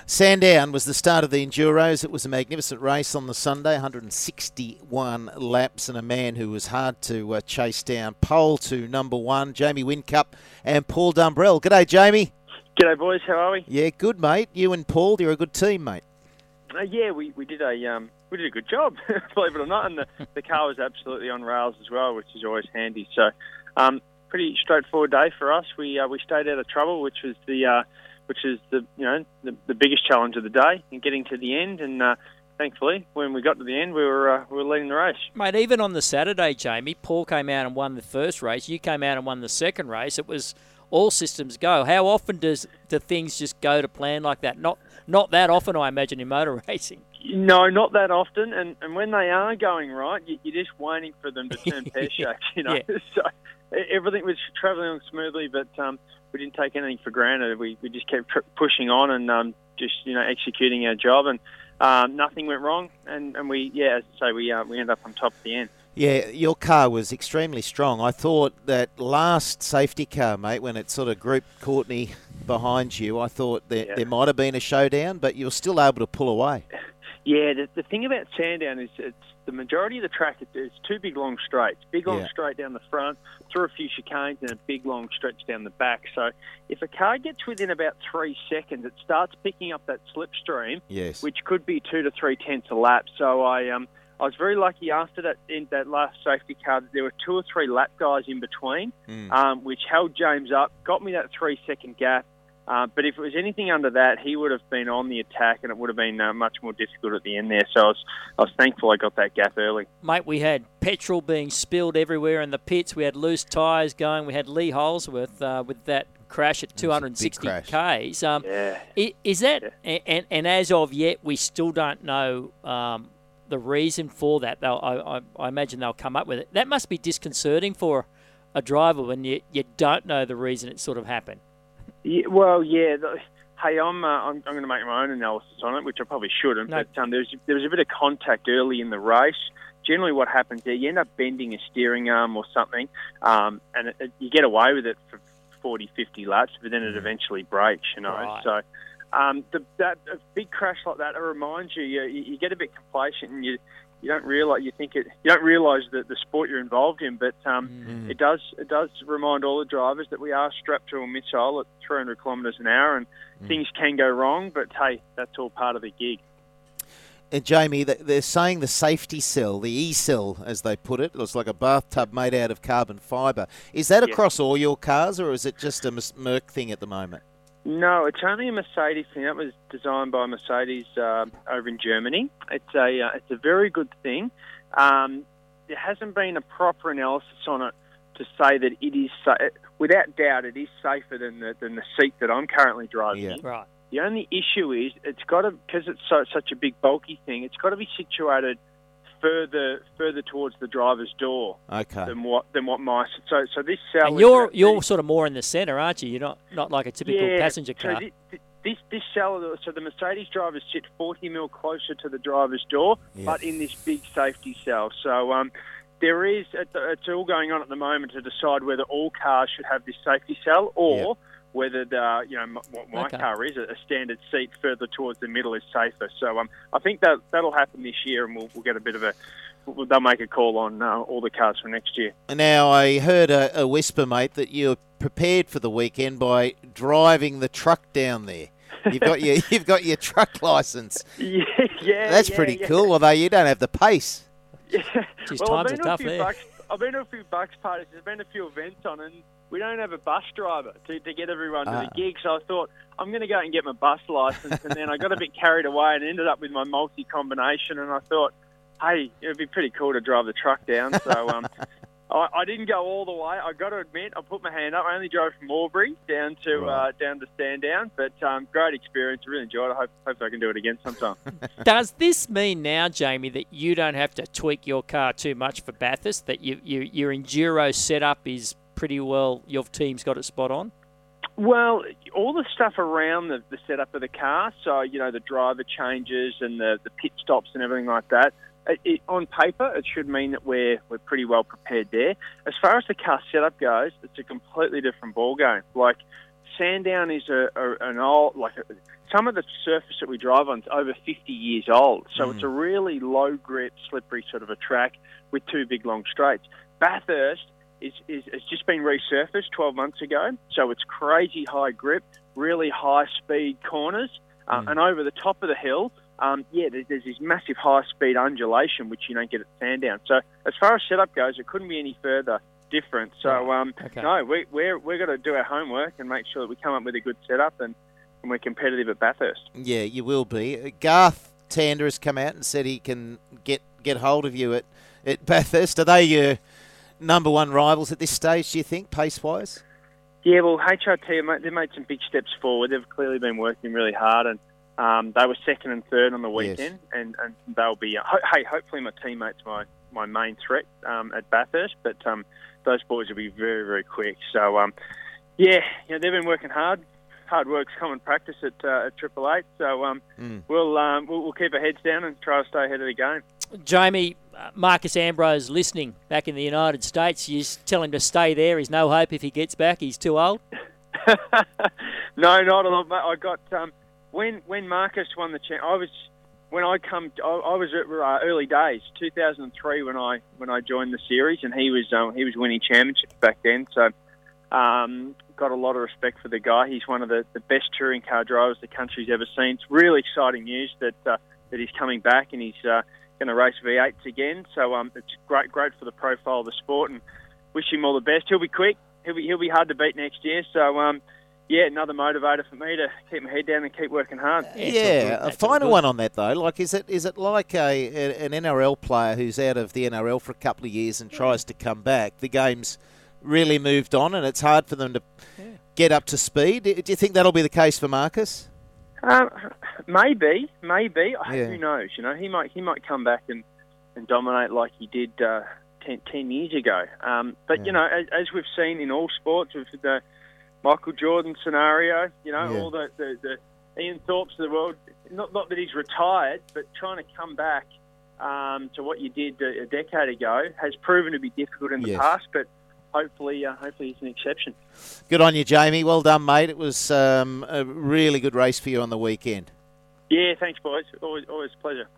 Sandown was the start of the Enduros. It was a magnificent race on the Sunday, 161 laps, and a man who was hard to chase down. Pole to number one, Jamie Whincup and Paul Dumbrell. G'day, Jamie. G'day, boys. How are we? Yeah, good, mate. You and Paul, you're a good team, mate. Yeah, we did a good job, believe it or not, and the car was absolutely on rails as well, which is always handy. So, pretty straightforward day for us. We stayed out of trouble, which is the biggest challenge of the day, and getting to the end. And thankfully, when we got to the end, we were leading the race. Mate, even on the Saturday, Jamie, Paul came out and won the first race. You came out and won the second race. It was all systems go. How often do things just go to plan like that? Not that often, I imagine, in motor racing. No, not that often. And when they are going right, you're just waiting for them to turn pear-shaped, Yeah. So everything was travelling on smoothly, but we didn't take anything for granted. We just kept pushing on and executing our job, and nothing went wrong. And we, as I say, we ended up on top at the end. Yeah, your car was extremely strong. I thought that last safety car, mate, when it sort of grouped Courtney behind you, I thought that there might have been a showdown, but you were still able to pull away. Yeah, the thing about Sandown is it's the majority of the track, it's two big long straights. Big long straight down the front, through a few chicanes, and a big long stretch down the back. So if a car gets within about 3 seconds, it starts picking up that slipstream, which could be 2 to 3 tenths a lap. So I was very lucky after that last safety car that there were 2 or 3 lap guys in between, which held James up, got me that 3 second gap. But if it was anything under that, he would have been on the attack, and it would have been much more difficult at the end there. So I was thankful I got that gap early. Mate, we had petrol being spilled everywhere in the pits. We had loose tyres going. We had Lee Holsworth with that crash at 260 Ks. Is that, and as of yet, we still don't know the reason for that. I imagine they'll come up with it. That must be disconcerting for a driver when you don't know the reason it sort of happened. Yeah, well, hey, I'm going to make my own analysis on it, which I probably shouldn't. No. But there was a bit of contact early in the race. Generally, what happens there, you end up bending a steering arm or something, and you get away with it for 40, 50 laps, but then it eventually breaks. Right. So a big crash like that, it reminds you get a bit complacent, and you don't realise the sport you're involved in, but it does remind all the drivers that we are strapped to a missile at 300 kilometres an hour, and things can go wrong. But hey, that's all part of the gig. And Jamie, they're saying the safety cell, the E-cell, as they put it, looks like a bathtub made out of carbon fibre. Is that across all your cars, or is it just a Merc thing at the moment? No, it's only a Mercedes thing. That was designed by Mercedes over in Germany. It's a very good thing. There hasn't been a proper analysis on it to say that it is without doubt it is safer than the seat that I'm currently driving in. Right. The only issue is it's got to, because it's such a big bulky thing, it's got to be situated further towards the driver's door than what my so this cell. And you're sort of more in the centre, aren't you? You're not like a typical passenger car. So this cell, so the Mercedes drivers sit 40 mil closer to the driver's door, but in this big safety cell. So there is it's all going on at the moment to decide whether all cars should have this safety cell or whether what my car is, a standard seat further towards the middle is safer. So I think that'll happen this year, and we'll get a bit of they'll make a call on all the cars for next year. Now, I heard a whisper, mate, that you're prepared for the weekend by driving the truck down there. You've got your truck licence. That's pretty cool, although you don't have the pace. Yeah. Times are tough there. I've been to a few bucks parties. There's been a few events on, and we don't have a bus driver to get everyone to the gig. So I thought, I'm going to go out and get my bus licence. And then I got a bit carried away and ended up with my multi-combination. And I thought, hey, it would be pretty cool to drive the truck down. So I didn't go all the way. I got to admit, I put my hand up. I only drove from Albury down to Sandown. But great experience. I really enjoyed it. I hope I can do it again sometime. Does this mean now, Jamie, that you don't have to tweak your car too much for Bathurst, that your Enduro setup is pretty well, your team's got it spot on? Well, all the stuff around the setup of the car, so, the driver changes and the pit stops and everything like that, on paper, it should mean that we're pretty well prepared there. As far as the car setup goes, it's a completely different ballgame. Like, Sandown is an old, some of the surface that we drive on is over 50 years old. So it's a really low grip, slippery sort of a track with two big long straights. Bathurst has just been resurfaced 12 months ago. So it's crazy high grip, really high speed corners, and over the top of the hill, there's this massive high speed undulation which you don't get at Sandown. So as far as setup goes, it couldn't be any further different. So no, we're going to do our homework and make sure that we come up with a good setup and we're competitive at Bathurst. Yeah, you will be. Garth Tander has come out and said he can get hold of you at Bathurst. Are they your number one rivals at this stage, do you think, pace-wise? Yeah, well, HRT, they've made some big steps forward. They've clearly been working really hard, and they were second and third on the weekend, and they'll be... hopefully my teammates my main threat at Bathurst, but those boys will be very, very quick. So, they've been working hard. Hard work's common practice at Triple Eight, so we'll keep our heads down and try to stay ahead of the game. Jamie, Marcus Ambrose listening back in the United States. You tell him to stay there. He's no hope if he gets back. He's too old. No, not at all. I got when Marcus won the I was at early days, 2003 when I joined the series, and he was winning championships back then. So got a lot of respect for the guy. He's one of the best touring car drivers the country's ever seen. It's really exciting news that he's coming back and he's going to race V8s again. So it's great for the profile of the sport, and wish him all the best. He'll be quick. He'll be hard to beat next year. So another motivator for me to keep my head down and keep working hard. A final one on that though. Like, is it like an NRL player who's out of the NRL for a couple of years and tries to come back? The game's really moved on, and it's hard for them to get up to speed. Do you think that'll be the case for Marcus? Maybe. Who knows? He might come back and dominate like he did 10 years ago. But as we've seen in all sports, with the Michael Jordan scenario, all the Ian Thorpes of the world. Not that he's retired, but trying to come back to what you did a decade ago has proven to be difficult in the past. But hopefully he's an exception. Good on you, Jamie. Well done, mate. It was a really good race for you on the weekend. Yeah, thanks, boys. Always a pleasure.